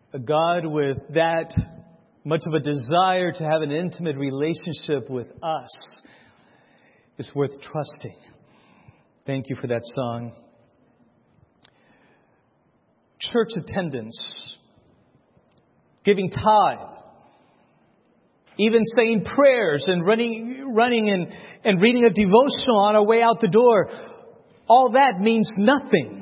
A God with that much of a desire to have an intimate relationship with us is worth trusting. Thank you for that song. Church attendance, giving tithe, even saying prayers and running and reading a devotional on our way out the door. All that means nothing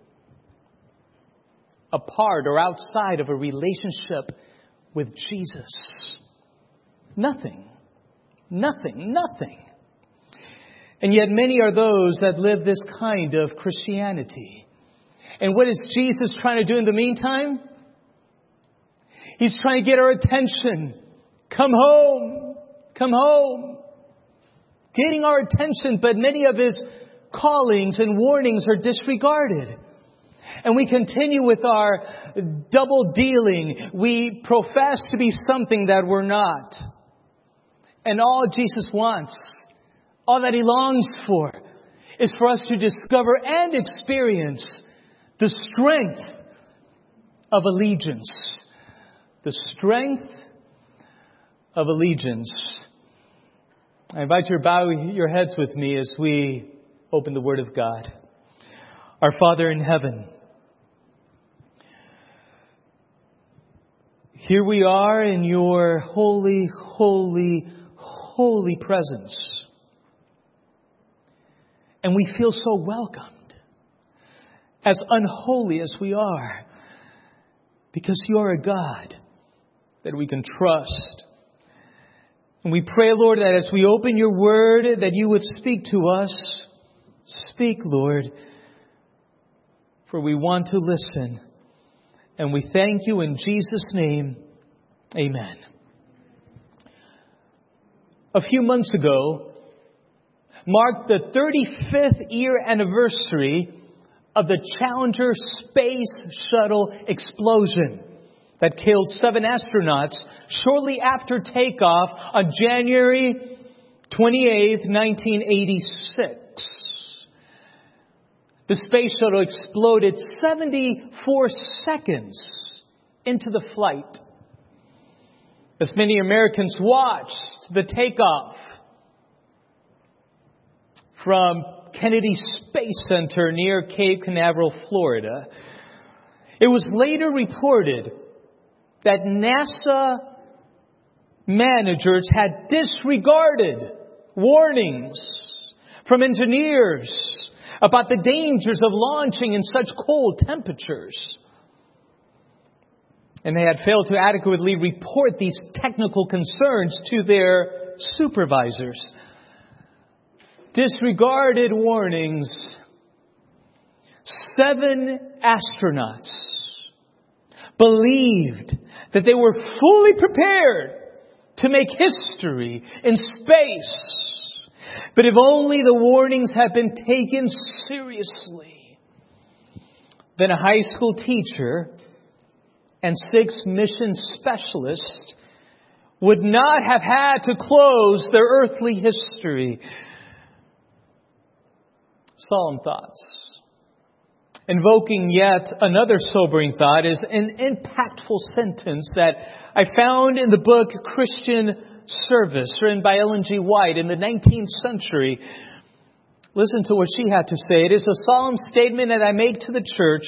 apart or outside of a relationship with Jesus. Nothing. Nothing. Nothing. And yet many are those that live this kind of Christianity. And what is Jesus trying to do in the meantime? He's trying to get our attention. Come home. Come home. Getting our attention, but many of His callings and warnings are disregarded. And we continue with our double dealing. We profess to be something that we're not. And all Jesus wants, all that He longs for, is for us to discover and experience the strength of allegiance. The strength of allegiance. I invite you to bow your heads with me as we open the Word of God. Our Father in heaven, here we are in your holy, holy, holy presence. And we feel so welcomed, as unholy as we are, because you're a God that we can trust. And we pray, Lord, that as we open your word, that you would speak to us. Speak, Lord, for we want to listen. And we thank you in Jesus' name. Amen. A few months ago marked the 35th year anniversary of the Challenger Space Shuttle explosion that killed 7 astronauts shortly after takeoff on January 28, 1986. The space shuttle exploded 74 seconds into the flight. As many Americans watched the takeoff from Kennedy Space Center near Cape Canaveral, Florida, it was later reported that NASA managers had disregarded warnings from engineers about the dangers of launching in such cold temperatures. And they had failed to adequately report these technical concerns to their supervisors. Disregarded warnings. 7 astronauts believed that they were fully prepared to make history in space. But if only the warnings had been taken seriously, then a high school teacher and 6 mission specialists would not have had to close their earthly history. Solemn thoughts. Invoking yet another sobering thought is an impactful sentence that I found in the book Christian Service, written by Ellen G. White in the 19th century. Listen to what she had to say. It is a solemn statement that I make to the church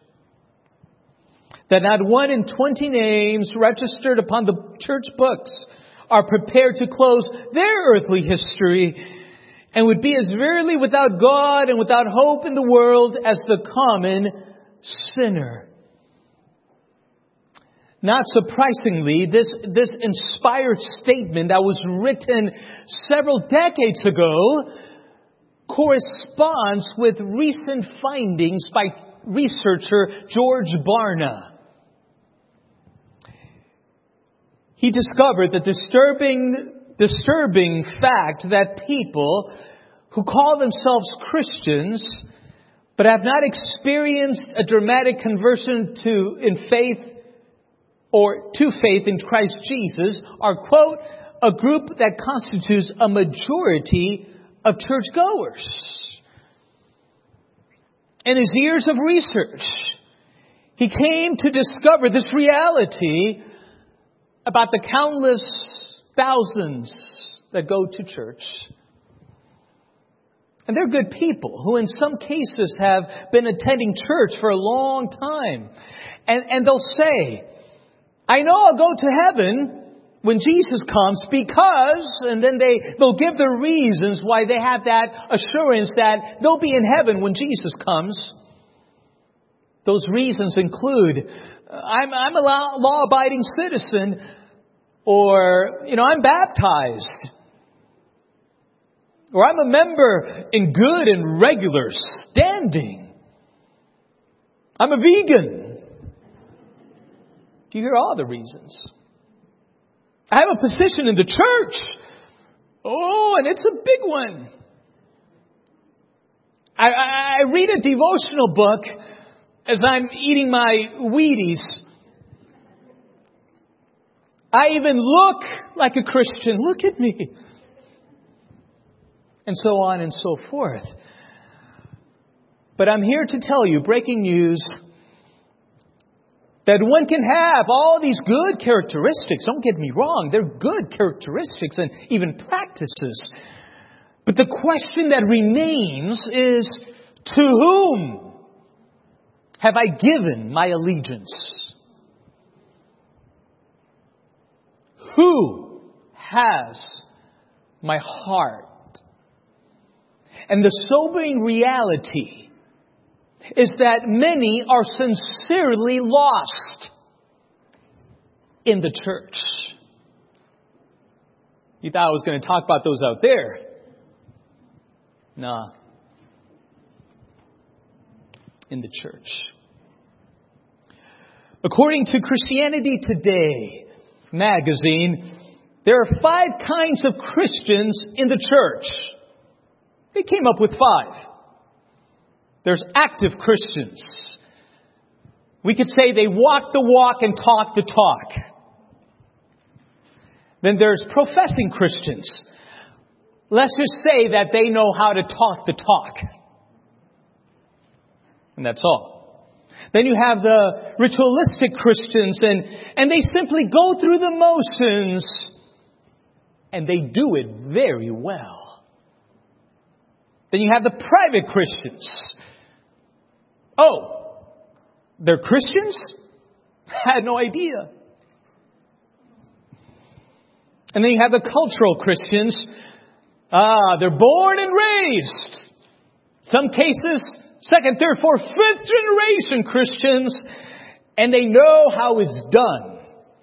that not 1 in 20 names registered upon the church books are prepared to close their earthly history and would be as verily without God and without hope in the world as the common sinner. Not surprisingly, this inspired statement that was written several decades ago corresponds with recent findings by researcher George Barna. He discovered the disturbing fact that people who call themselves Christians but have not experienced a dramatic conversion to faith in Christ Jesus are, quote, a group that constitutes a majority of churchgoers. In his years of research, He came to discover this reality about the countless thousands that go to church. And they're good people who in some cases have been attending church for a long time. And they'll say, I know I'll go to heaven when Jesus comes because, and then they'll give the reasons why they have that assurance that they'll be in heaven when Jesus comes. Those reasons include, I'm a law-abiding citizen, or, I'm baptized, or I'm a member in good and regular standing. I'm a vegan. Do you hear all the reasons? I have a position in the church. Oh, and it's a big one. I read a devotional book as I'm eating my Wheaties. I even look like a Christian. Look at me. And so on and so forth. But I'm here to tell you, breaking news, that one can have all these good characteristics. Don't get me wrong. They're good characteristics and even practices. But the question that remains is, to whom have I given my allegiance? Who has my heart? And the sobering reality is that many are sincerely lost in the church. You thought I was going to talk about those out there. Nah. In the church. According to Christianity Today magazine, there are 5 kinds of Christians in the church. They came up with 5. There's active Christians. We could say they walk the walk and talk the talk. Then there's professing Christians. Let's just say that they know how to talk the talk. And that's all. Then you have the ritualistic Christians, and they simply go through the motions, and they do it very well. Then you have the private Christians. Oh, they're Christians? I had no idea. And then you have the cultural Christians. They're born and raised. Some cases, 2nd, 3rd, 4th, 5th generation Christians. And they know how it's done.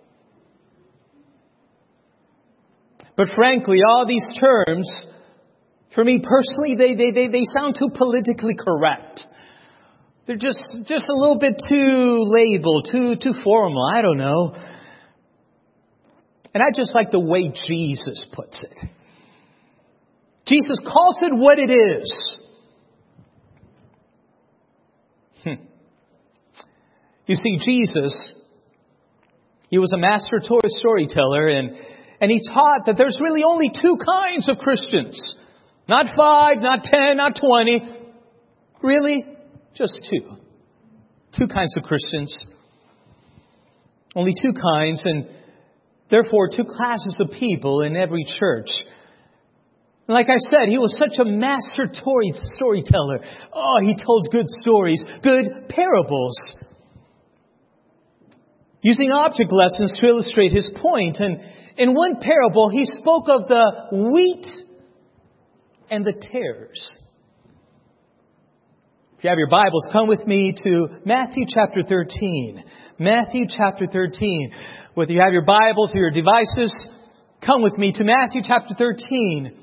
But frankly, all these terms, for me personally, they sound too politically correct. They're just a little bit too labeled, too formal. I don't know. And I just like the way Jesus puts it. Jesus calls it what it is. You see, Jesus, he was a master storyteller, and he taught that there's really only 2 kinds of Christians. Not 5, not 10, not 20. Really? Just 2. 2 kinds of Christians. Only 2 kinds, and therefore 2 classes of people in every church. And like I said, he was such a master storyteller. Oh, he told good stories, good parables. Using object lessons to illustrate his point. And in one parable, he spoke of the wheat and the tares. If you have your Bibles, come with me to Matthew chapter 13. Matthew chapter 13. Whether you have your Bibles or your devices, come with me to Matthew chapter 13.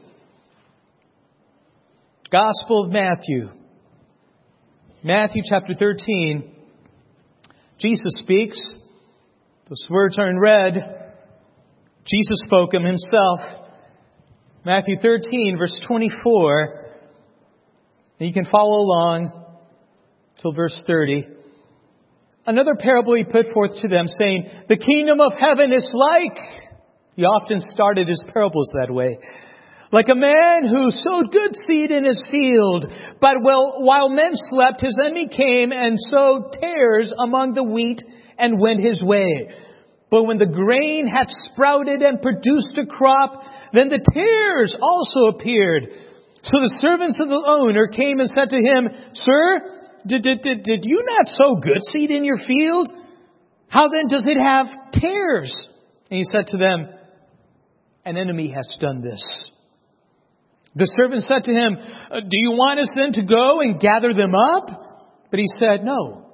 Gospel of Matthew. Matthew chapter 13. Jesus speaks. Those words are in red. Jesus spoke them himself. Matthew 13, verse 24. And you can follow along till verse 30. Another parable he put forth to them, saying, the kingdom of heaven is like... He often started his parables that way. Like a man who sowed good seed in his field, but while men slept, his enemy came and sowed tares among the wheat and went his way. But when the grain had sprouted and produced a crop, then the tares also appeared. So the servants of the owner came and said to him, Sir, did you not sow good seed in your field? How then does it have tares? And he said to them, An enemy has done this. The servant said to him, Do you want us then to go and gather them up? But he said, No.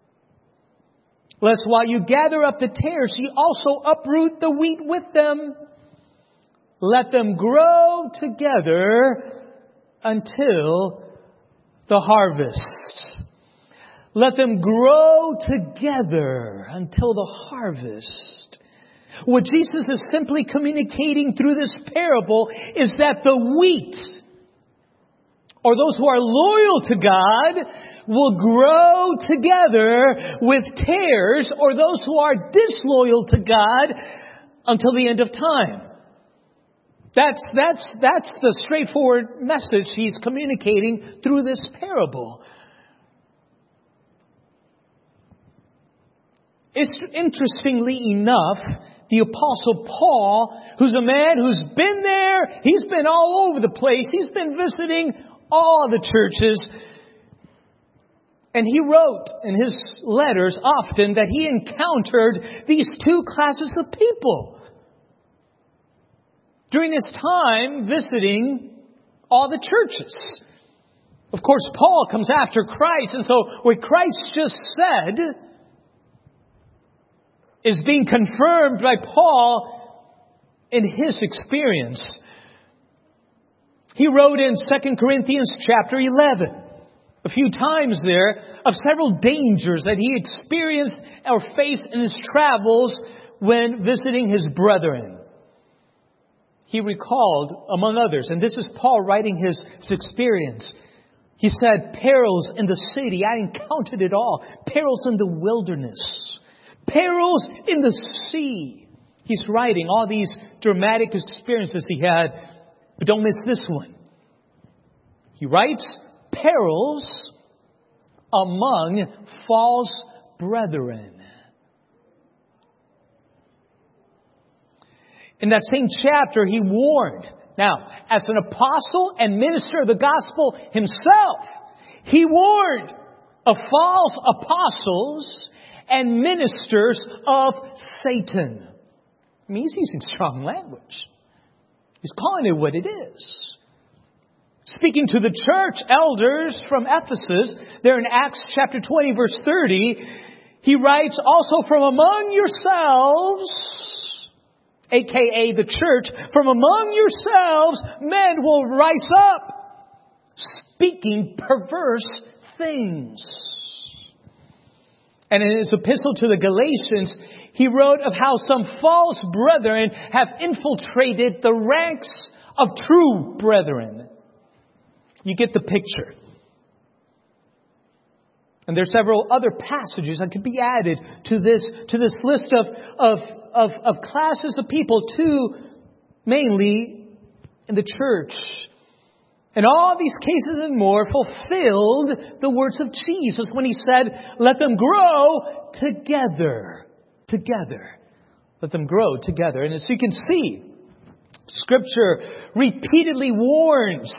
Lest while you gather up the tares, ye also uproot the wheat with them. Let them grow together until the harvest. Let them grow together until the harvest. What Jesus is simply communicating through this parable is that the wheat, or those who are loyal to God, will grow together with tares, or those who are disloyal to God, until the end of time. That's the straightforward message he's communicating through this parable. It's interestingly enough, the Apostle Paul, who's a man who's been there, he's been all over the place, he's been visiting all the churches, and he wrote in his letters often that he encountered these two classes of people during his time visiting all the churches. Of course, Paul comes after Christ, and so what Christ just said is being confirmed by Paul in his experience. He wrote in 2 Corinthians chapter 11, a few times there, of several dangers that he experienced or faced in his travels when visiting his brethren. He recalled, among others, and this is Paul writing his experience. He said, perils in the city, I encountered it all. Perils in the wilderness. Perils in the sea. He's writing all these dramatic experiences he had, but don't miss this one. He writes, perils among false brethren. In that same chapter, he warned. Now, as an apostle and minister of the gospel himself, he warned of false apostles and ministers of Satan. I mean, he's using strong language. He's calling it what it is. Speaking to the church elders from Ephesus, there in Acts chapter 20, verse 30, he writes, also from among yourselves, aka the church, from among yourselves, men will rise up, speaking perverse things. And in his epistle to the Galatians, he wrote of how some false brethren have infiltrated the ranks of true brethren. You get the picture. And there's several other passages that could be added to this list of classes of people, two mainly in the church. And all these cases and more fulfilled the words of Jesus when he said, let them grow together. Together. Let them grow together. And as you can see, Scripture repeatedly warns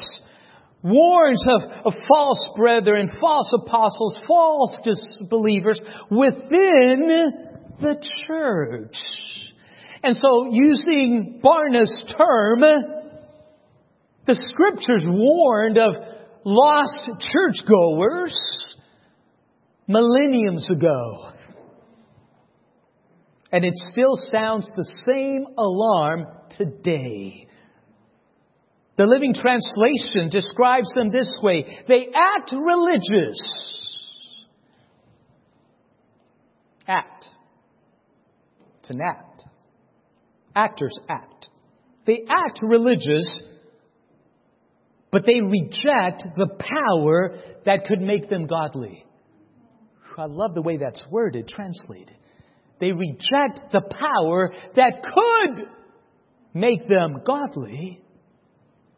of false brethren, false apostles, false disbelievers within the church. And so, using Barna's term, the Scriptures warned of lost churchgoers millenniums ago. And it still sounds the same alarm today. The Living Translation describes them this way. They act religious. Act. It's an act. Actors act. They act religious, but they reject the power that could make them godly. I love the way that's worded, translated. They reject the power that could make them godly.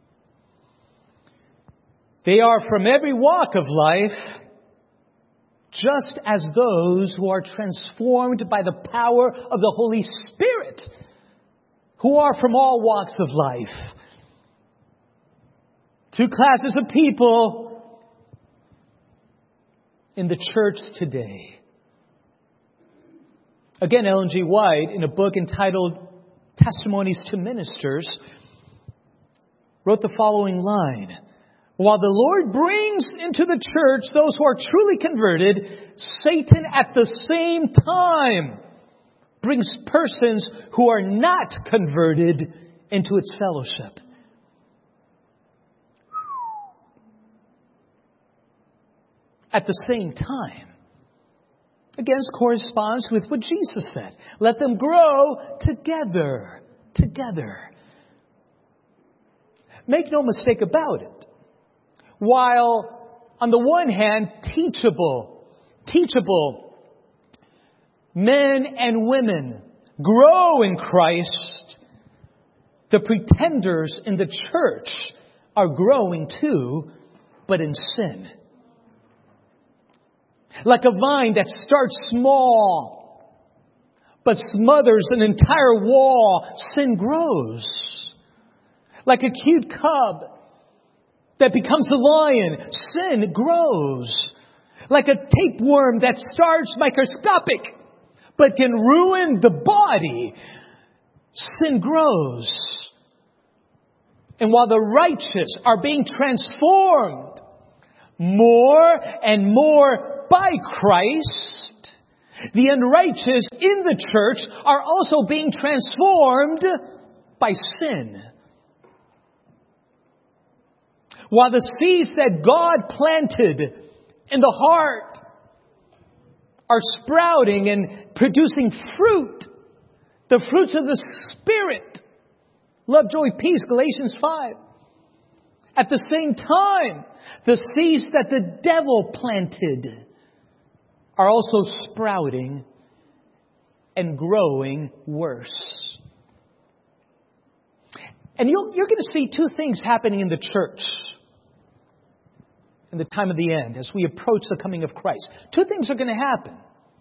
They are from every walk of life, just as those who are transformed by the power of the Holy Spirit, who are from all walks of life. Two classes of people in the church today. Again, Ellen G. White, in a book entitled Testimonies to Ministers, wrote the following line. While the Lord brings into the church those who are truly converted, Satan at the same time brings persons who are not converted into its fellowship. At the same time. Again, this corresponds with what Jesus said. Let them grow together. Together. Make no mistake about it. While, on the one hand, teachable men and women grow in Christ, the pretenders in the church are growing too, but in sin. Like a vine that starts small, but smothers an entire wall, sin grows. Like a cute cub that becomes a lion, sin grows. Like a tapeworm that starts microscopic, but can ruin the body, sin grows. And while the righteous are being transformed more and more by Christ, the unrighteous in the church are also being transformed by sin. While the seeds that God planted in the heart are sprouting and producing fruit, the fruits of the Spirit, love, joy, peace, Galatians 5. At the same time, the seeds that the devil planted are also sprouting and growing worse. And you're going to see two things happening in the church in the time of the end as we approach the coming of Christ. Two things are going to happen.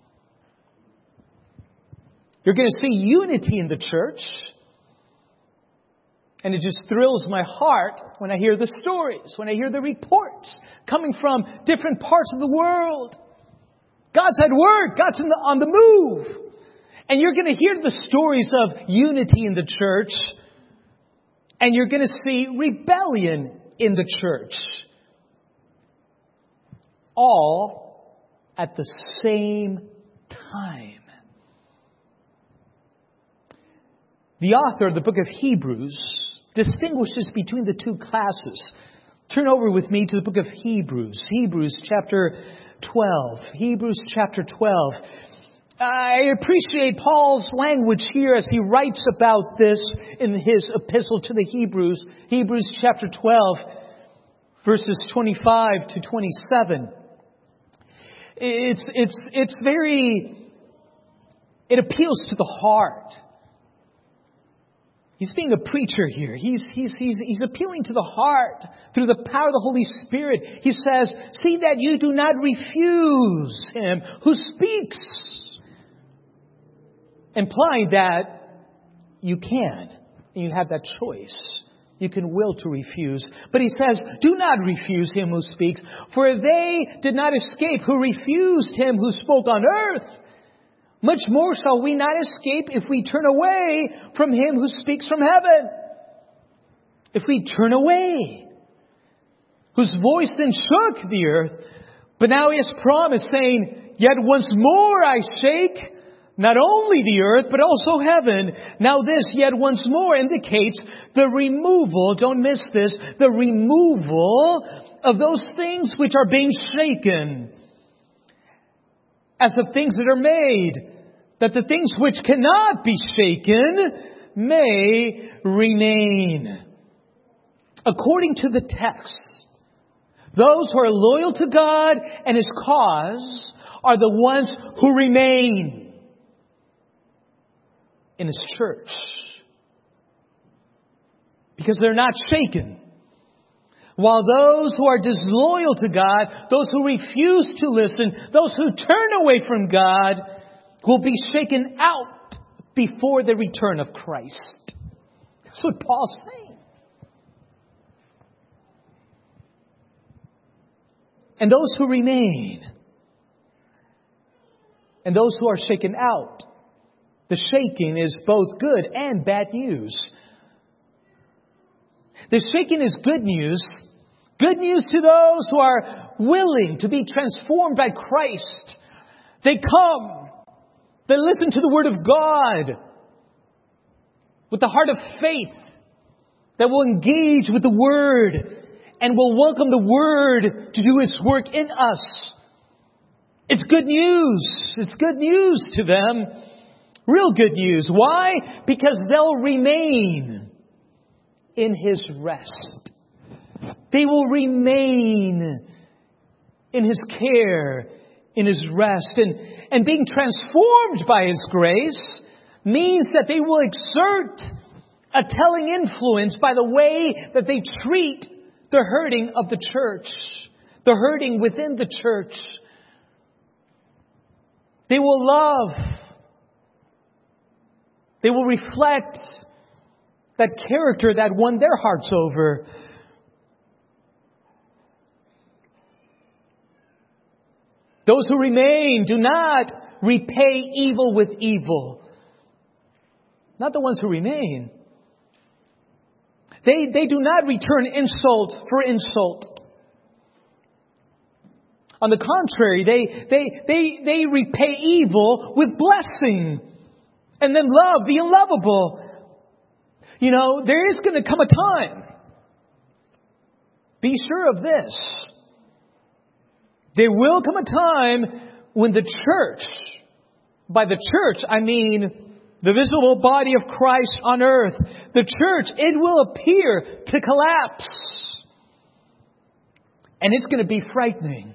You're going to see unity in the church. And it just thrills my heart when I hear the stories, when I hear the reports coming from different parts of the world. God's at work. God's on the move. And you're going to hear the stories of unity in the church. And you're going to see rebellion in the church. All at the same time. The author of the book of Hebrews distinguishes between the two classes. Turn over with me to the book of Hebrews. Hebrews chapter 12. Hebrews chapter 12. I appreciate Paul's language here as he writes about this in his epistle to the Hebrews. Hebrews chapter 12, verses 25 to 27. It appeals to the heart. He's being a preacher here. He's appealing to the heart through the power of the Holy Spirit. He says, see that you do not refuse him who speaks. Implying that you can. And you have that choice. You can will to refuse. But he says, do not refuse him who speaks. For they did not escape who refused him who spoke on earth. Much more shall we not escape if we turn away from him who speaks from heaven. If we turn away, whose voice then shook the earth, but now he has promised, saying, yet once more I shake, not only the earth, but also heaven. Now this, yet once more, indicates the removal, don't miss this, the removal of those things which are being shaken. As of things that are made, that the things which cannot be shaken may remain. According to the text, those who are loyal to God and His cause are the ones who remain in His church. Because they're not shaken. While those who are disloyal to God, those who refuse to listen, those who turn away from God, will be shaken out before the return of Christ. That's what Paul's saying. And those who remain, and those who are shaken out, the shaking is both good and bad news. The shaking is good news. Good news to those who are willing to be transformed by Christ. They come. They listen to the Word of God with the heart of faith that will engage with the Word and will welcome the Word to do His work in us. It's good news. It's good news to them. Real good news. Why? Because they'll remain in His rest. They will remain in His care, in His rest. And being transformed by His grace means that they will exert a telling influence by the way that they treat the hurting of the church, the hurting within the church. They will love. They will reflect that character that won their hearts over. Those who remain do not repay evil with evil. Not the ones who remain. They do not return insult for insult. On the contrary, they repay evil with blessing and then love the unlovable. You know, there is going to come a time. Be sure of this. There will come a time when the church, by the church I mean the visible body of Christ on earth, the church, it will appear to collapse. And it's going to be frightening.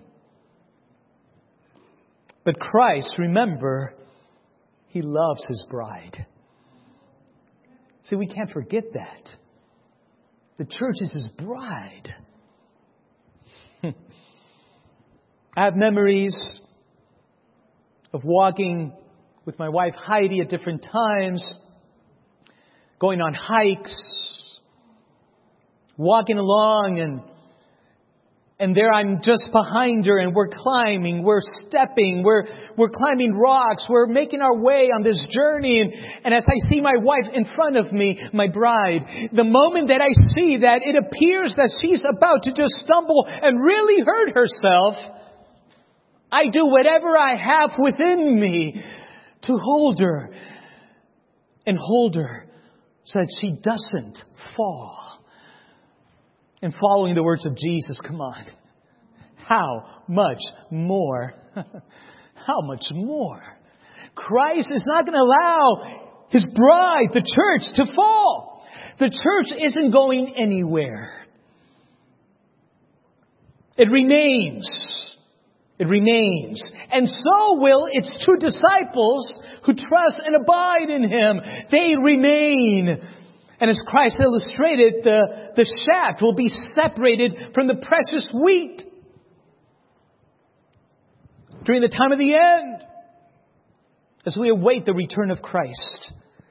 But Christ, remember, He loves His bride. See, we can't forget that. The church is His bride. I have memories of walking with my wife Heidi at different times, going on hikes, walking along, and there I'm just behind her, and we're climbing, we're stepping, we're climbing rocks, we're making our way on this journey, and as I see my wife in front of me, my bride, the moment that I see that it appears that she's about to just stumble and really hurt herself, I do whatever I have within me to hold her and hold her so that she doesn't fall. And following the words of Jesus, come on. How much more? How much more? Christ is not going to allow His bride, the church, to fall. The church isn't going anywhere. It remains. It remains. And so will its true disciples who trust and abide in Him. They remain. And as Christ illustrated, the shaft will be separated from the precious wheat during the time of the end, as we await the return of Christ.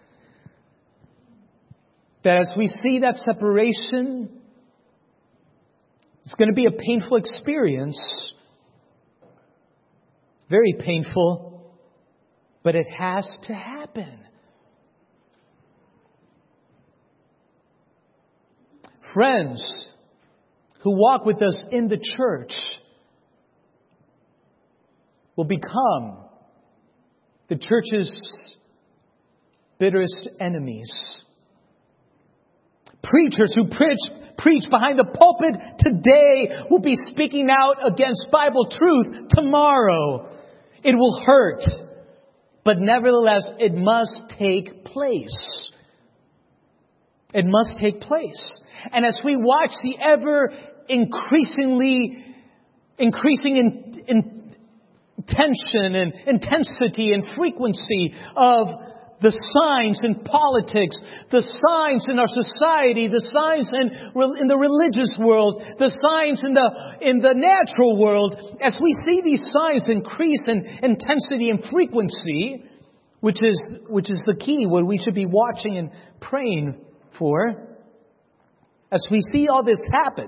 That as we see that separation, it's going to be a painful experience. Very painful, but it has to happen. Friends who walk with us in the church will become the church's bitterest enemies. Preachers who preach behind the pulpit today will be speaking out against Bible truth tomorrow. It will hurt, but nevertheless, it must take place. It must take place. And as we watch the ever increasing in tension and intensity and frequency of the signs in politics, the signs in our society, the signs in the religious world, the signs in the natural world, as we see these signs increase in intensity and frequency, which is the key, what we should be watching and praying for, as we see all this happen,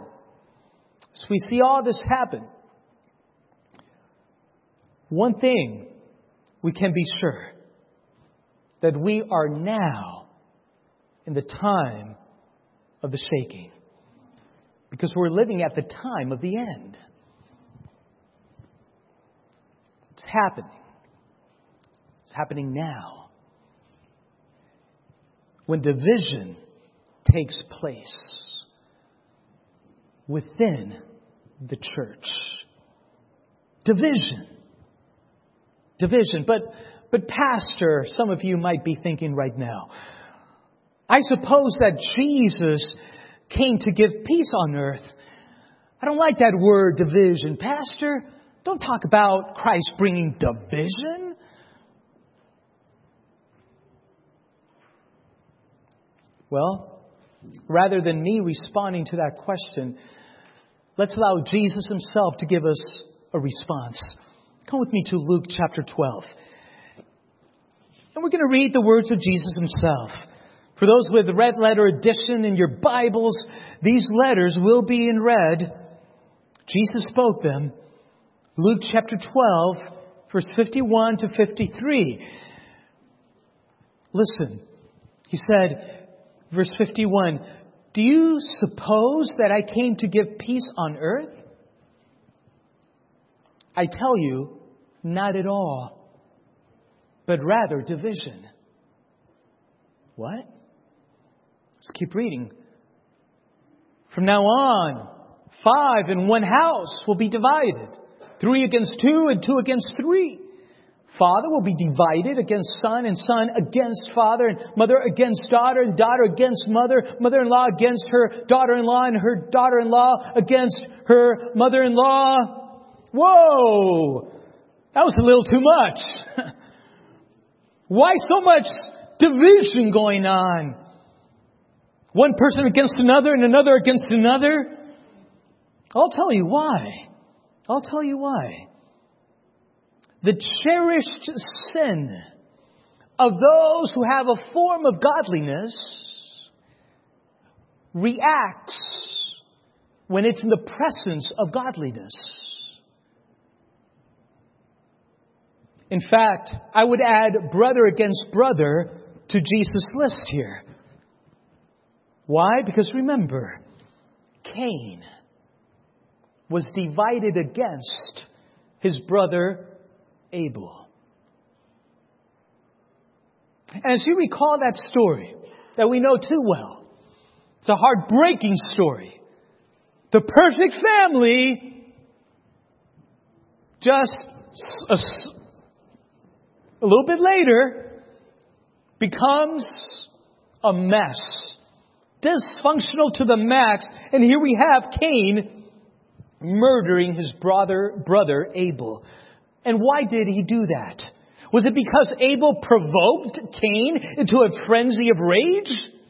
one thing we can be sure, that we are now in the time of the shaking. Because we're living at the time of the end. It's happening. It's happening now. When division takes place within the church. Division. But Pastor, some of you might be thinking right now, I suppose that Jesus came to give peace on earth. I don't like that word division. Pastor, don't talk about Christ bringing division. Well, rather than me responding to that question, let's allow Jesus himself to give us a response. Come with me to Luke chapter 12. And we're going to read the words of Jesus himself. For those with red letter edition in your Bibles, these letters will be in red. Jesus spoke them. Luke chapter 12, verse 51 to 53. Listen, he said, verse 51, do you suppose that I came to give peace on earth? I tell you, not at all, but rather division. What? Let's keep reading. From now on, 5 in one house will be divided. 3 against 2 and 2 against 3. Father will be divided against son and son against father, and mother against daughter, and daughter against mother, mother-in-law against her daughter-in-law, and her daughter-in-law against her mother-in-law. Whoa! That was a little too much. Why so much division going on? One person against another and another against another? I'll tell you why. The cherished sin of those who have a form of godliness reacts when it's in the presence of godliness. In fact, I would add brother against brother to Jesus' list here. Why? Because remember, Cain was divided against his brother Abel. And as you recall that story that we know too well, it's a heartbreaking story. The perfect family just a little bit later becomes a mess. Dysfunctional to the max. And here we have Cain murdering his brother Abel. And why did he do that? Was it because Abel provoked Cain into a frenzy of rage?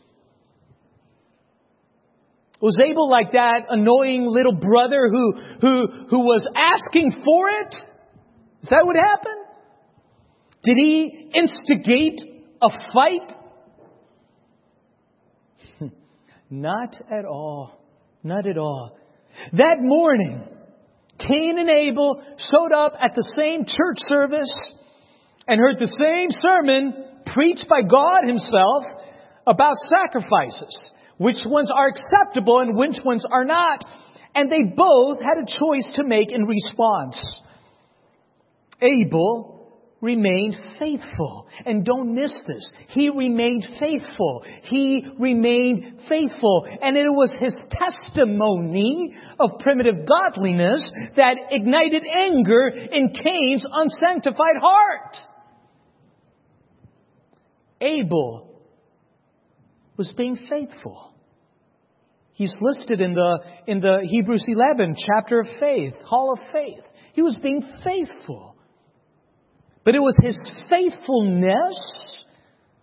Was Abel like that annoying little brother who was asking for it? Is that what happened? Did he instigate a fight? Not at all. Not at all. That morning, Cain and Abel showed up at the same church service and heard the same sermon preached by God himself about sacrifices. Which ones are acceptable and which ones are not. And they both had a choice to make in response. Abel remained faithful. And don't miss this. He remained faithful. He remained faithful. And it was his testimony of primitive godliness that ignited anger in Cain's unsanctified heart. Abel was being faithful. He's listed in the Hebrews 11 chapter of faith, Hall of Faith. He was being faithful. But it was his faithfulness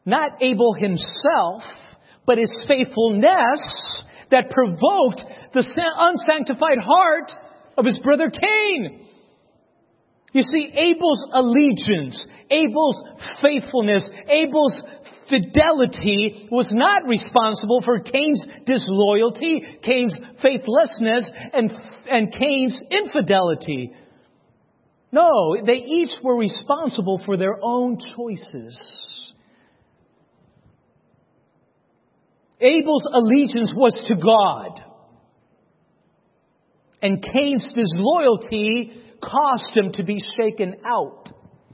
Not Abel himself, but his faithfulness that provoked the unsanctified heart of his brother Cain. You see, Abel's allegiance, Abel's faithfulness, Abel's fidelity was not responsible for Cain's disloyalty, Cain's faithlessness, and Cain's infidelity. No, they each were responsible for their own choices. Abel's allegiance was to God. And Cain's disloyalty caused him to be shaken out.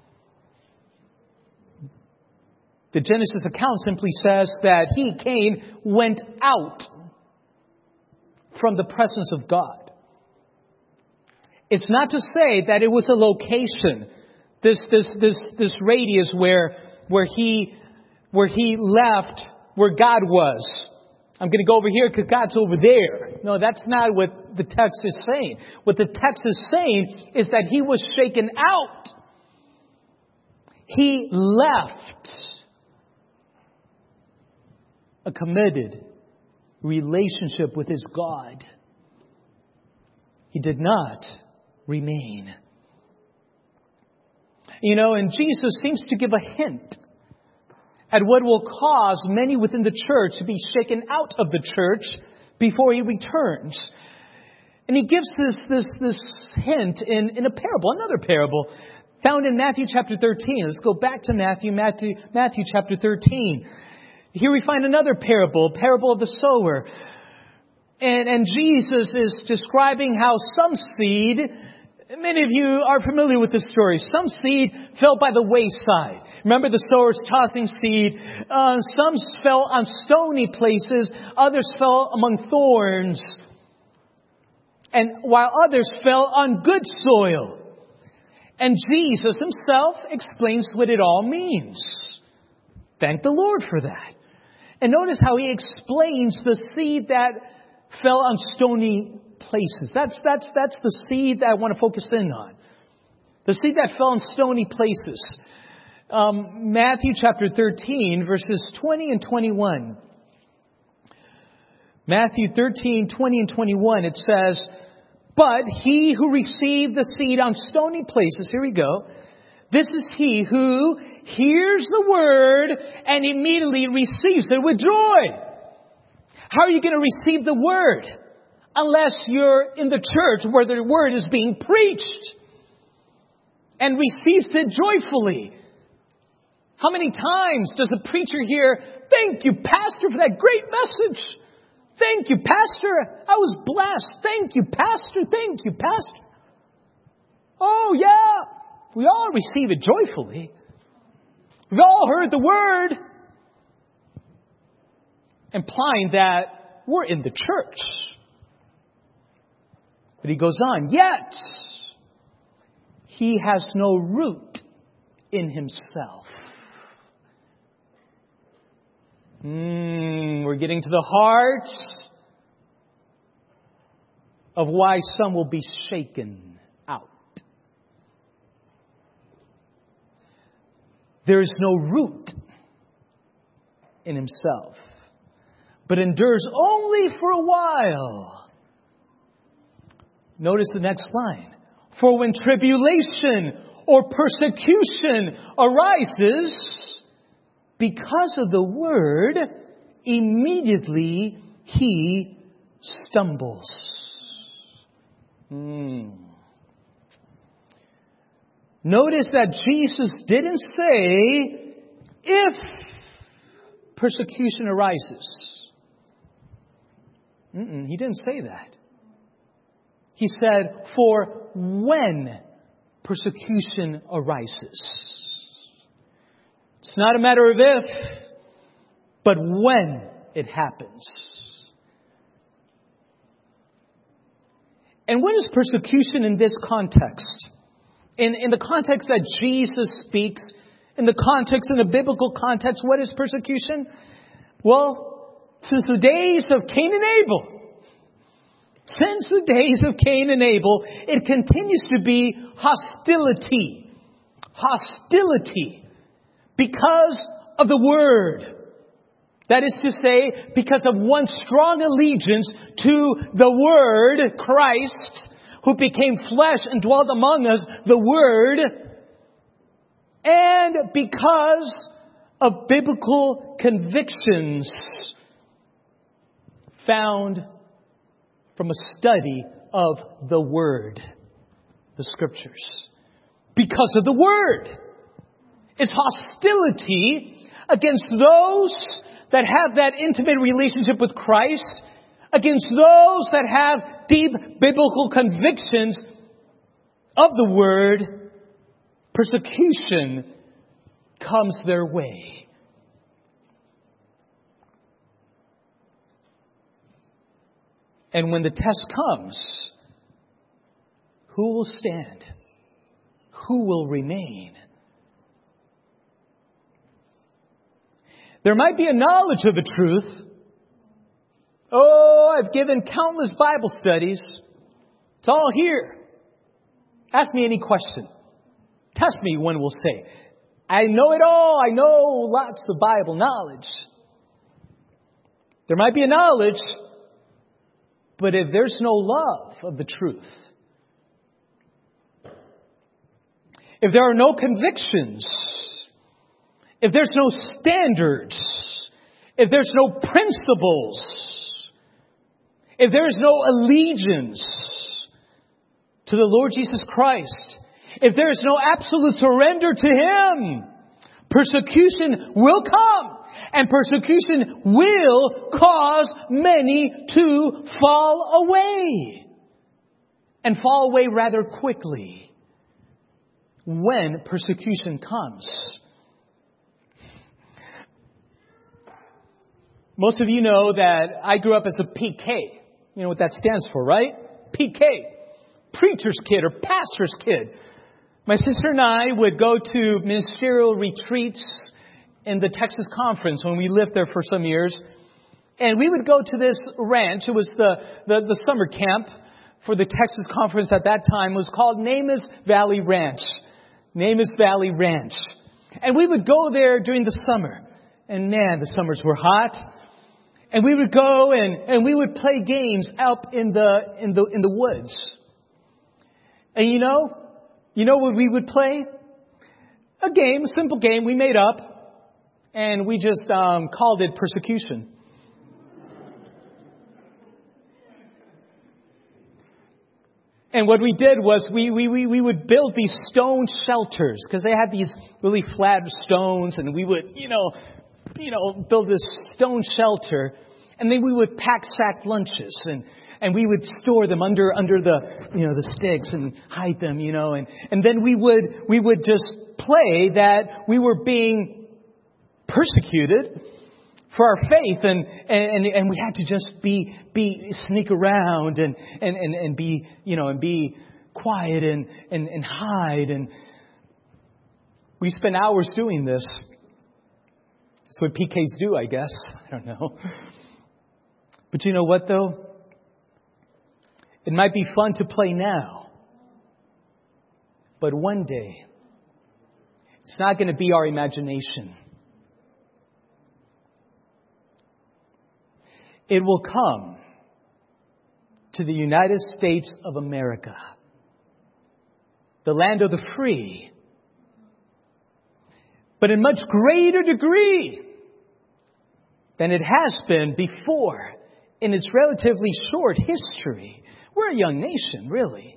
The Genesis account simply says that he, Cain, went out from the presence of God. It's not to say that it was a location, this radius where he left where God was. I'm going to go over here because God's over there. No, that's not what the text is saying. What the text is saying is that he was shaken out. He left a committed relationship with his God. He did not remain. And Jesus seems to give a hint at what will cause many within the church to be shaken out of the church before he returns. And he gives this hint in a parable, another parable, found in Matthew chapter 13. Let's go back to Matthew chapter 13. Here we find another parable of the sower. And Jesus is describing how some seed, many of you are familiar with this story, some seed fell by the wayside. Remember the sowers tossing seed. Some fell on stony places. Others fell among thorns. And while others fell on good soil. And Jesus himself explains what it all means. Thank the Lord for that. And notice how he explains the seed that fell on stony places. That's the seed that I want to focus in on. The seed that fell on stony places. Matthew chapter 13, verses 20 and 21. Matthew 13, 20 and 21, it says, "But he who received the seed on stony places," here we go, "this is he who hears the word and immediately receives it with joy." How are you going to receive the word unless you're in the church where the word is being preached and receives it joyfully? How many times does a preacher hear, "Thank you, Pastor, for that great message. Thank you, Pastor. I was blessed. Thank you, Pastor. Thank you, Pastor." Oh, yeah. We all receive it joyfully. We've all heard the word, implying that we're in the church. But he goes on, "Yet he has no root in himself." We're getting to the heart of why some will be shaken out. There is no root in himself, but endures only for a while. Notice the next line. "For when tribulation or persecution arises because of the word, immediately he stumbles." Notice that Jesus didn't say, if persecution arises. He didn't say that. He said, for when persecution arises. It's not a matter of if, but when it happens. And what is persecution in this context? In the context that Jesus speaks, in the biblical context, what is persecution? Well, since the days of Cain and Abel, it continues to be hostility. Hostility. Because of the Word. That is to say, because of one strong allegiance to the Word, Christ, who became flesh and dwelt among us, the Word, and because of biblical convictions found from a study of the Word, the Scriptures. Because of the Word. It's hostility against those that have that intimate relationship with Christ, against those that have deep biblical convictions of the Word. Persecution comes their way. And when the test comes, who will stand? Who will remain? There might be a knowledge of the truth. Oh, I've given countless Bible studies. It's all here. Ask me any question. Test me, one will say. I know it all. I know lots of Bible knowledge. There might be a knowledge, but if there's no love of the truth, if there are no convictions, if there's no standards, if there's no principles, if there is no allegiance to the Lord Jesus Christ, if there is no absolute surrender to Him, persecution will come. And persecution will cause many to fall away. And fall away rather quickly when persecution comes. Most of you know that I grew up as a PK. You know what that stands for, right? PK. Preacher's kid or pastor's kid. My sister and I would go to ministerial retreats in the Texas Conference when we lived there for some years. And we would go to this ranch. It was the summer camp for the Texas Conference at that time. It was called Namath Valley Ranch. Namath Valley Ranch. And we would go there during the summer. And man, the summers were hot. And we would go and we would play games out in the woods. And you know what we would play? A game, a simple game we made up. And we just called it persecution. And what we did was we would build these stone shelters because they had these really flat stones, and we would build this stone shelter, and then we would pack sack lunches and we would store them under the sticks and hide them, and then we would just play that we were being persecuted for our faith, and we had to just sneak around and be quiet and hide, and we spent hours doing this. That's what PKs do, I guess. I don't know. But you know what though? It might be fun to play now, but one day it's not going to be our imagination. It will come to the United States of America, the land of the free, but in much greater degree than it has been before in its relatively short history. We're a young nation, really.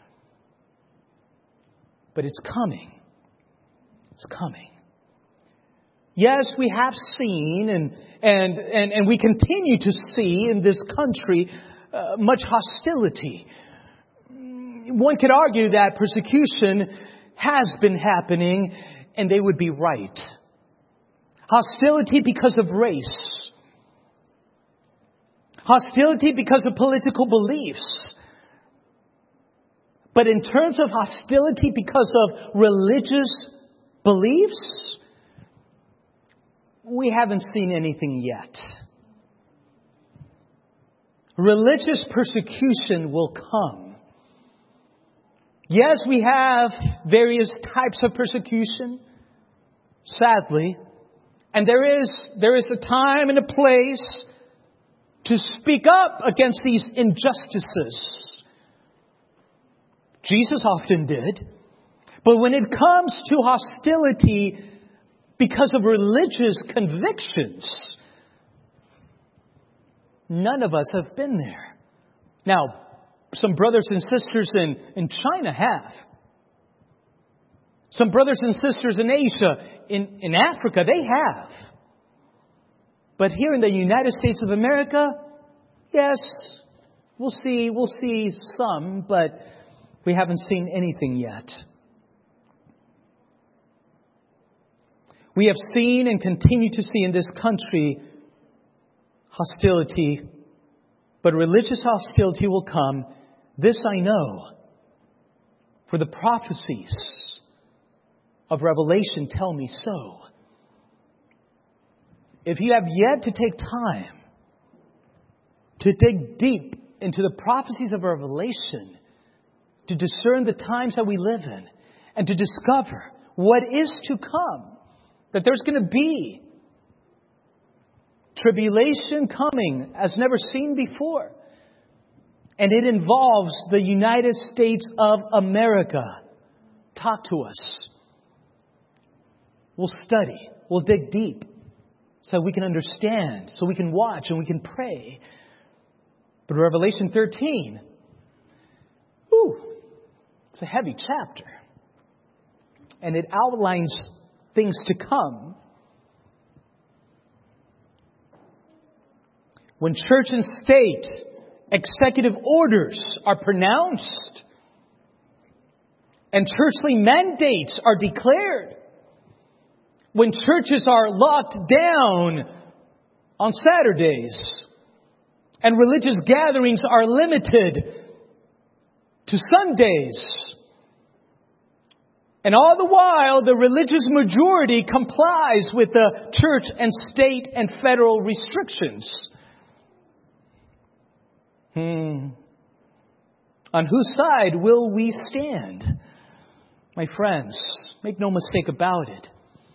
But it's coming. It's coming. Yes, we have seen and we continue to see in this country much hostility. One could argue that persecution has been happening, and they would be right. Hostility because of race. Hostility because of political beliefs. But in terms of hostility because of religious beliefs, we haven't seen anything yet. Religious persecution will come. Yes, we have various types of persecution. Sadly, And there is a time and a place to speak up against these injustices. Jesus often did. But when it comes to hostility because of religious convictions, none of us have been there. Now, some brothers and sisters in China have. Some brothers and sisters in Asia, in Africa, they have. But here in the United States of America, yes, we'll see some, but we haven't seen anything yet. We have seen and continue to see in this country hostility, but religious hostility will come. This I know, for the prophecies of Revelation tell me so. If you have yet to take time to dig deep into the prophecies of Revelation, to discern the times that we live in, and to discover what is to come, that there's going to be tribulation coming as never seen before. And it involves the United States of America. Talk to us. We'll study. We'll dig deep so we can understand, so we can watch and we can pray. But Revelation 13, it's a heavy chapter. And it outlines things to come. When church and state executive orders are pronounced and churchly mandates are declared, when churches are locked down on Saturdays and religious gatherings are limited to Sundays, and all the while the religious majority complies with the church and state and federal restrictions. On whose side will we stand? My friends, make no mistake about it.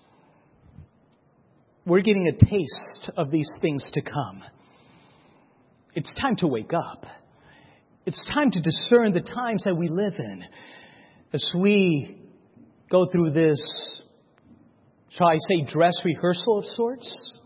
We're getting a taste of these things to come. It's time to wake up. It's time to discern the times that we live in. As we go through this, shall I say, dress rehearsal of sorts?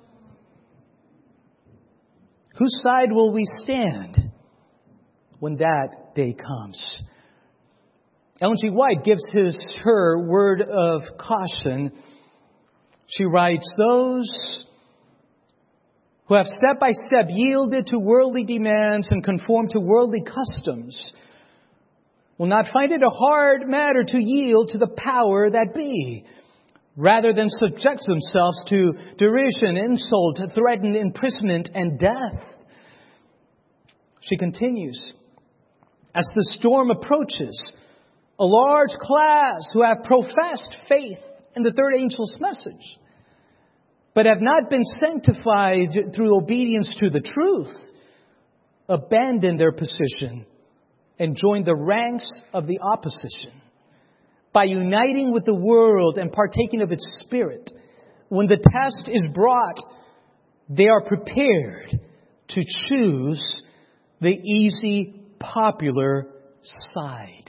Whose side will we stand when that day comes? Ellen G. White gives her word of caution. She writes, those who have step by step yielded to worldly demands and conformed to worldly customs will not find it a hard matter to yield to the power that be, rather than subject themselves to derision, insult, threatened imprisonment, and death. She continues, as the storm approaches, a large class who have professed faith in the third angel's message, but have not been sanctified through obedience to the truth, abandon their position and join the ranks of the opposition. By uniting with the world and partaking of its spirit, when the test is brought, they are prepared to choose the easy, popular side.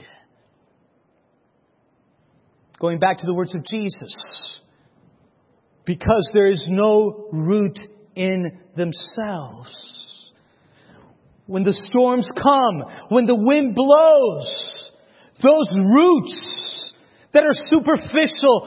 Going back to the words of Jesus, because there is no root in themselves. When the storms come, when the wind blows, those roots that are superficial,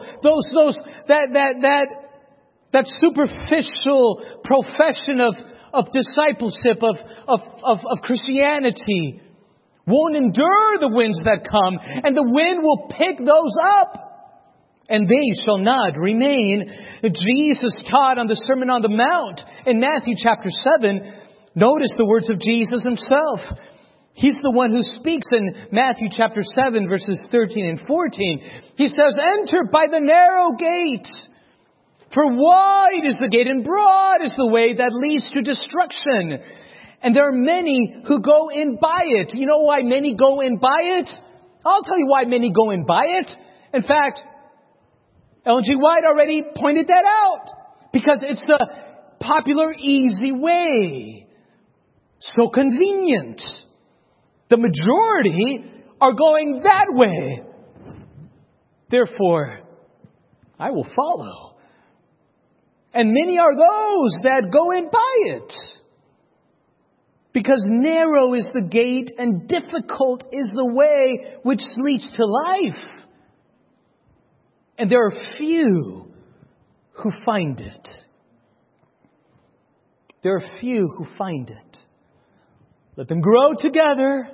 that superficial profession of discipleship, of Christianity, won't endure the winds that come, and the wind will pick those up. And they shall not remain. Jesus taught on the Sermon on the Mount in Matthew chapter 7. Notice the words of Jesus himself. He's the one who speaks in Matthew chapter 7 verses 13 and 14. He says, enter by the narrow gate. For wide is the gate and broad is the way that leads to destruction. And there are many who go in by it. You know why many go in by it? I'll tell you why many go in by it. In fact, Ellen G. White already pointed that out. Because it's the popular, easy way. So convenient. The majority are going that way. Therefore, I will follow. And many are those that go in by it. Because narrow is the gate and difficult is the way which leads to life. And there are few who find it. There are few who find it. Let them grow together.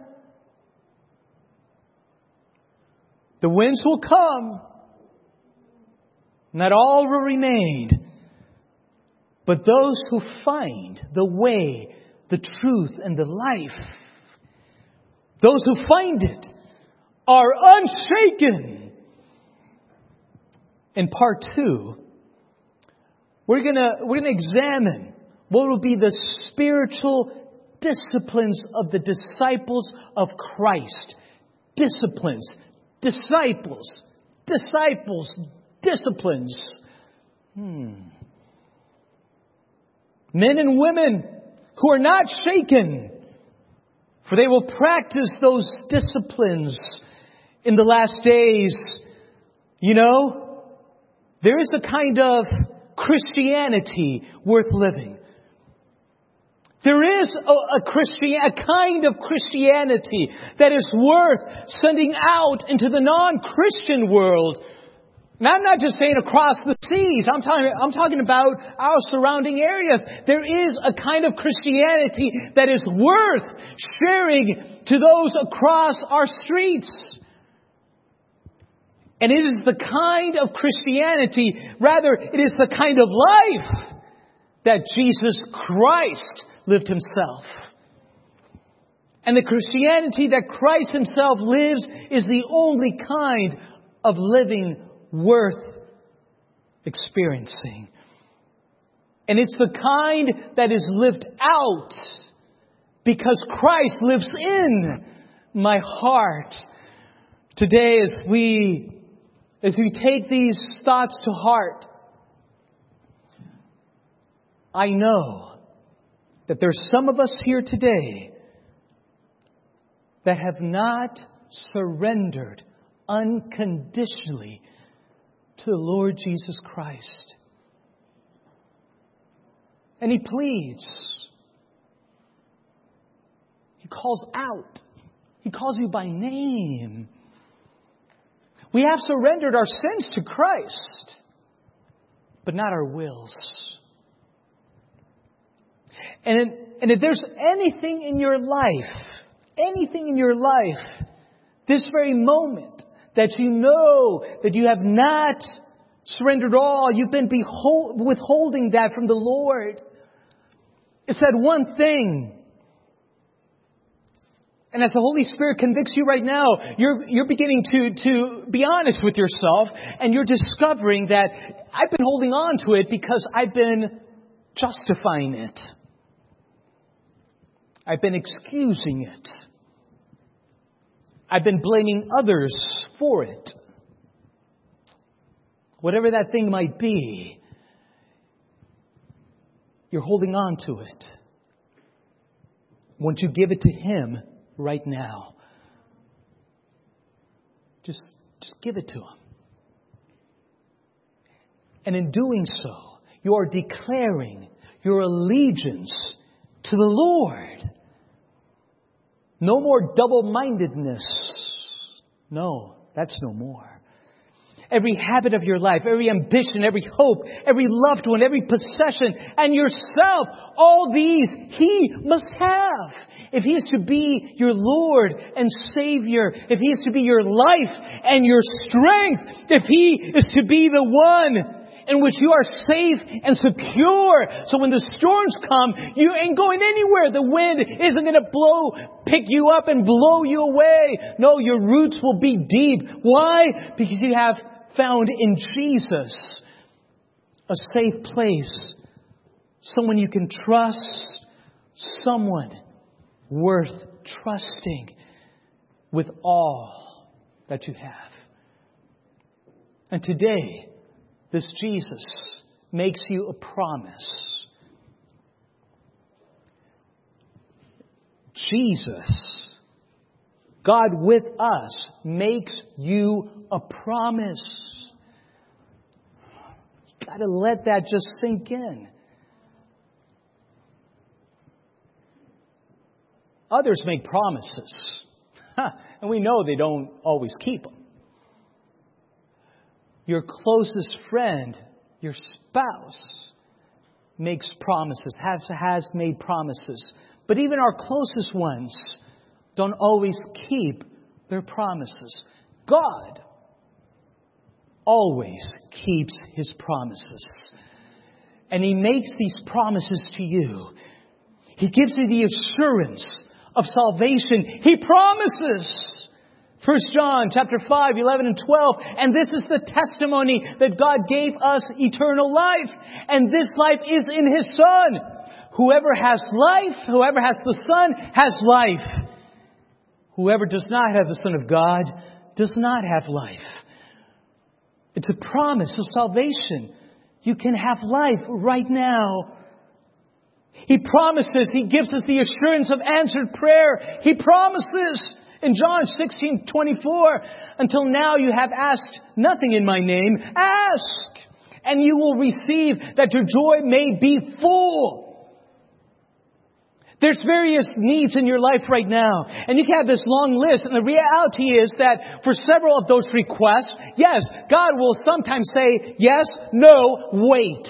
The winds will come. Not all will remain. But those who find the way, the truth, and the life, those who find it are unshaken. In part 2, we're gonna examine what will be the spiritual disciplines of the disciples of Christ. Disciplines. Disciples. Disciplines. Men and women who are not shaken, for they will practice those disciplines in the last days. You know, there is a kind of Christianity worth living. There is a kind of Christianity that is worth sending out into the non-Christian world. And I'm not just saying across the seas. I'm talking about our surrounding areas. There is a kind of Christianity that is worth sharing to those across our streets. And it is the kind of Christianity, rather, it is the kind of life that Jesus Christ lived Himself. And the Christianity that Christ Himself lives is the only kind of living worth experiencing. And it's the kind that is lived out because Christ lives in my heart. Today, as we take these thoughts to heart, I know that there's some of us here today that have not surrendered unconditionally to the Lord Jesus Christ. And He pleads. He calls out. He calls you by name. We have surrendered our sins to Christ, but not our wills. And if there's anything in your life, this very moment, that you know that you have not surrendered all, you've been withholding that from the Lord. It's that one thing. And as the Holy Spirit convicts you right now, you're beginning to be honest with yourself, and you're discovering that I've been holding on to it because I've been justifying it. I've been excusing it. I've been blaming others for it. Whatever that thing might be, you're holding on to it. Won't you give it to Him right now? Just give it to Him. And in doing so, you are declaring your allegiance to the Lord. No more double-mindedness. No, that's no more. Every habit of your life, every ambition, every hope, every loved one, every possession, and yourself, all these He must have. If He is to be your Lord and Savior, if He is to be your life and your strength, if He is to be the one in which you are safe and secure. So when the storms come, you ain't going anywhere. The wind isn't going to pick you up and blow you away. No, your roots will be deep. Why? Because you have found in Jesus a safe place. Someone you can trust. Someone worth trusting with all that you have. And today, this Jesus makes you a promise. Jesus, God with us, makes you a promise. You've got to let that just sink in. Others make promises, and we know they don't always keep them. Your closest friend, your spouse, makes promises, has made promises. But even our closest ones don't always keep their promises. God always keeps His promises. And He makes these promises to you. He gives you the assurance of salvation. He promises. 1 John chapter 5, 11 and 12. And this is the testimony that God gave us eternal life. And this life is in His Son. Whoever has life, whoever has the Son, has life. Whoever does not have the Son of God does not have life. It's a promise of salvation. You can have life right now. He promises. He gives us the assurance of answered prayer. He promises in John 16:24, until now you have asked nothing in my name. Ask, and you will receive, that your joy may be full. There's various needs in your life right now. And you can have this long list. And the reality is that for several of those requests, yes, God will sometimes say, yes, no, wait.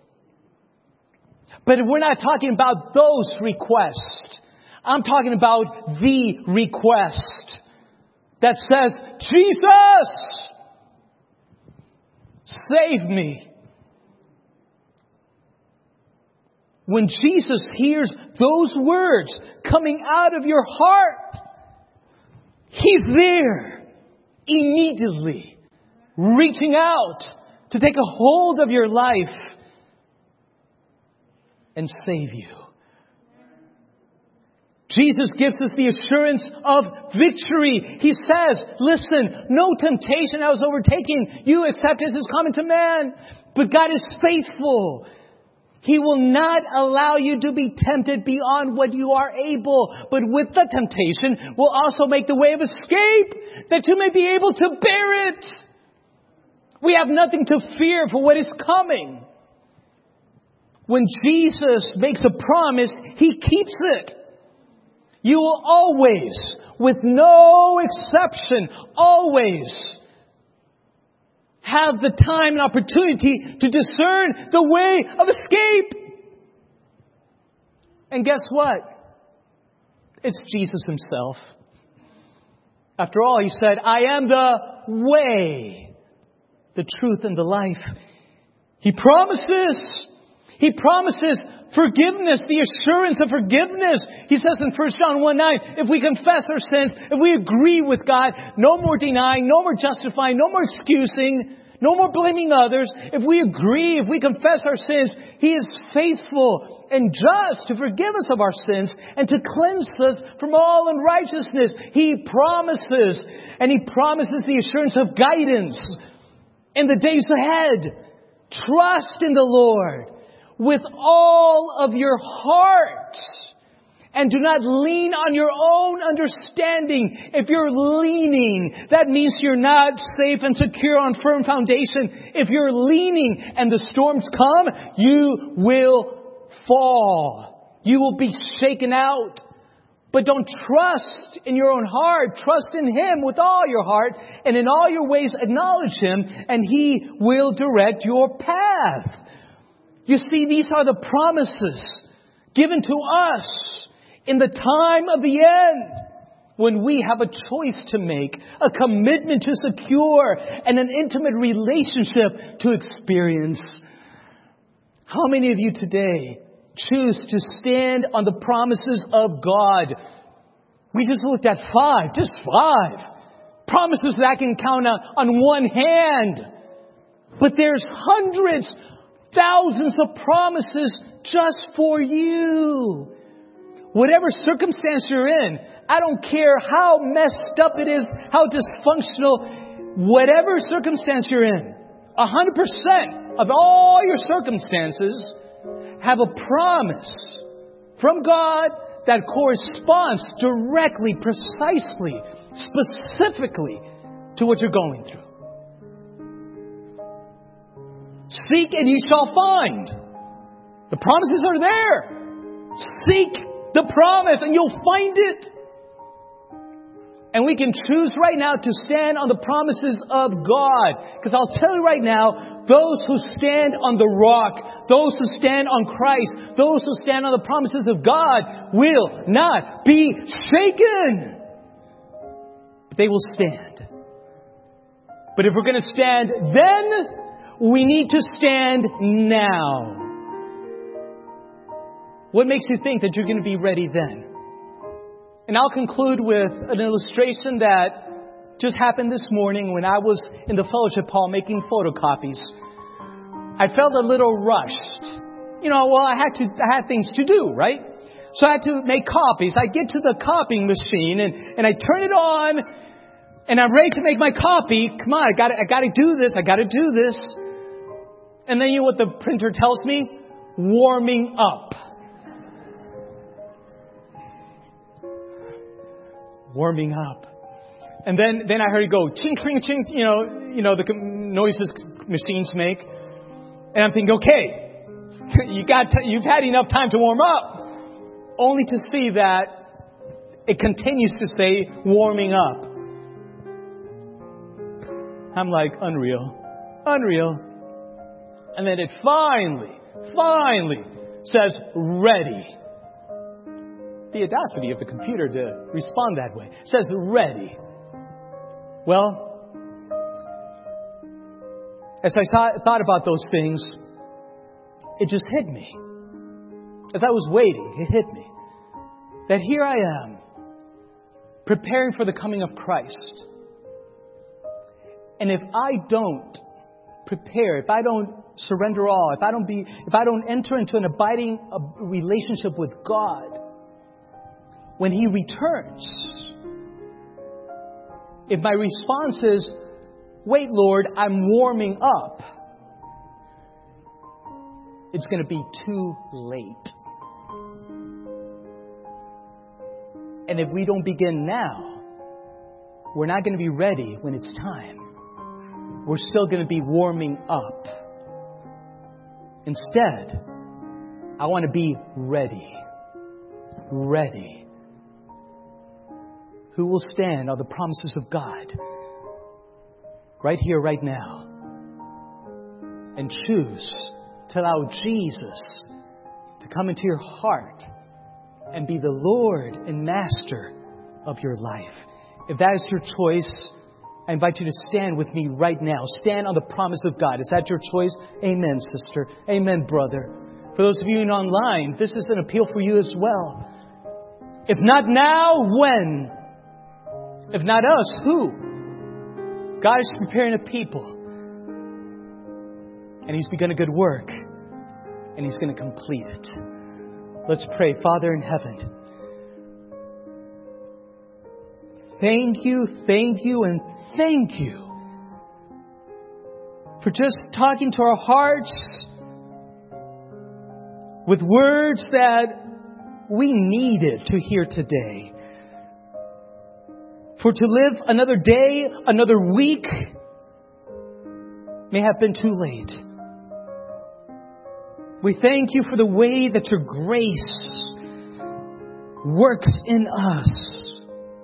But we're not talking about those requests. I'm talking about the request that says, Jesus, save me. When Jesus hears those words coming out of your heart, He's there immediately, reaching out to take a hold of your life and save you. Jesus gives us the assurance of victory. He says, listen, no temptation I was overtaking you except as is common to man. But God is faithful. He will not allow you to be tempted beyond what you are able. But with the temptation will also make the way of escape, that you may be able to bear it. We have nothing to fear for what is coming. When Jesus makes a promise, He keeps it. You will always, with no exception, always have the time and opportunity to discern the way of escape. And guess what? It's Jesus Himself. After all, He said, I am the way, the truth, and the life. He promises forgiveness, the assurance of forgiveness. He says in 1 John 1:9, if we confess our sins, if we agree with God, no more denying, no more justifying, no more excusing, no more blaming others. If we agree, if we confess our sins, He is faithful and just to forgive us of our sins and to cleanse us from all unrighteousness. He promises, and He promises the assurance of guidance in the days ahead. Trust in the Lord with all of your heart. And do not lean on your own understanding. If you're leaning, that means you're not safe and secure on firm foundation. If you're leaning and the storms come, you will fall. You will be shaken out. But don't trust in your own heart. Trust in Him with all your heart. And in all your ways acknowledge Him, and He will direct your path. You see, these are the promises given to us in the time of the end, when we have a choice to make, a commitment to secure, and an intimate relationship to experience. How many of you today choose to stand on the promises of God? We just looked at 5, just 5 promises that I can count on one hand. But there's hundreds, thousands of promises just for you. Whatever circumstance you're in, I don't care how messed up it is, how dysfunctional, whatever circumstance you're in, 100%, of all your circumstances, have a promise from God that corresponds directly, precisely, specifically to what you're going through. Seek and ye shall find. The promises are there. Seek the promise and you'll find it. And we can choose right now to stand on the promises of God. Because I'll tell you right now, those who stand on the rock, those who stand on Christ, those who stand on the promises of God will not be shaken. They will stand. But if we're going to stand then, we need to stand now. What makes you think that you're going to be ready then? And I'll conclude with an illustration that just happened this morning when I was in the fellowship hall making photocopies. I felt a little rushed. I had things to do, right? So I had to make copies. I get to the copying machine and I turn it on and I'm ready to make my copy. Come on, I gotta do this. I gotta do this. And then you know what the printer tells me? Warming up. Warming up. And then I heard it go ching, ching, ching, the noises machines make. And I'm thinking, okay, you've had enough time to warm up. Only to see that it continues to say warming up. I'm like, unreal. And then it finally says ready. The audacity of the computer to respond that way. It says ready. Well, as I thought about those things, it just hit me. As I was waiting, it hit me that here I am, preparing for the coming of Christ. And if I don't prepare, if I don't surrender all, if I don't enter into an abiding relationship with God, when He returns, if my response is, wait, Lord, I'm warming up, it's going to be too late. And if we don't begin now, we're not going to be ready when it's time. We're still going to be warming up. Instead, I want to be ready. Ready. Who will stand on the promises of God right here, right now, and choose to allow Jesus to come into your heart and be the Lord and Master of your life. If that is your choice, I invite you to stand with me right now. Stand on the promise of God. Is that your choice? Amen, sister. Amen, brother. For those of you online, this is an appeal for you as well. If not now, when? If not us, who? God is preparing a people. And He's begun a good work. And He's going to complete it. Let's pray. Father in heaven, thank you, and thank you for just talking to our hearts with words that we needed to hear today. For to live another day, another week, may have been too late. We thank you for the way that your grace works in us.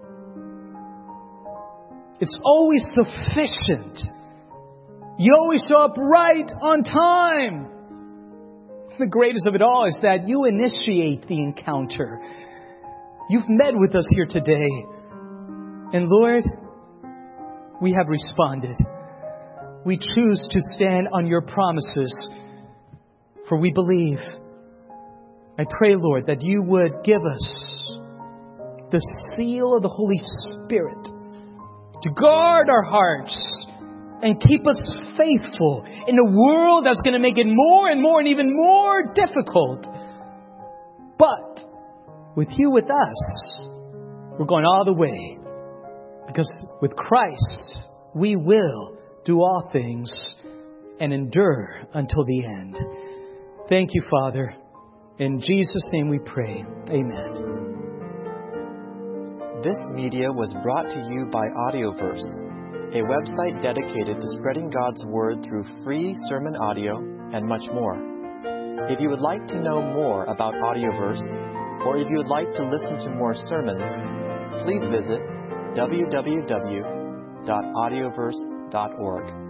It's always sufficient. You always show up right on time. The greatest of it all is that you initiate the encounter. You've met with us here today. And Lord, we have responded. We choose to stand on your promises, for we believe. I pray, Lord, that you would give us the seal of the Holy Spirit to guard our hearts and keep us faithful in a world that's going to make it more and more and even more difficult. But with you with us, we're going all the way. Because with Christ, we will do all things. and endure until the end. Thank you, Father. In Jesus' name we pray. Amen. This media was brought to you by Audioverse, a website dedicated to spreading God's Word through free sermon audio and much more. If you would like to know more about Audioverse, or if you would like to listen to more sermons, please visit www.audioverse.org.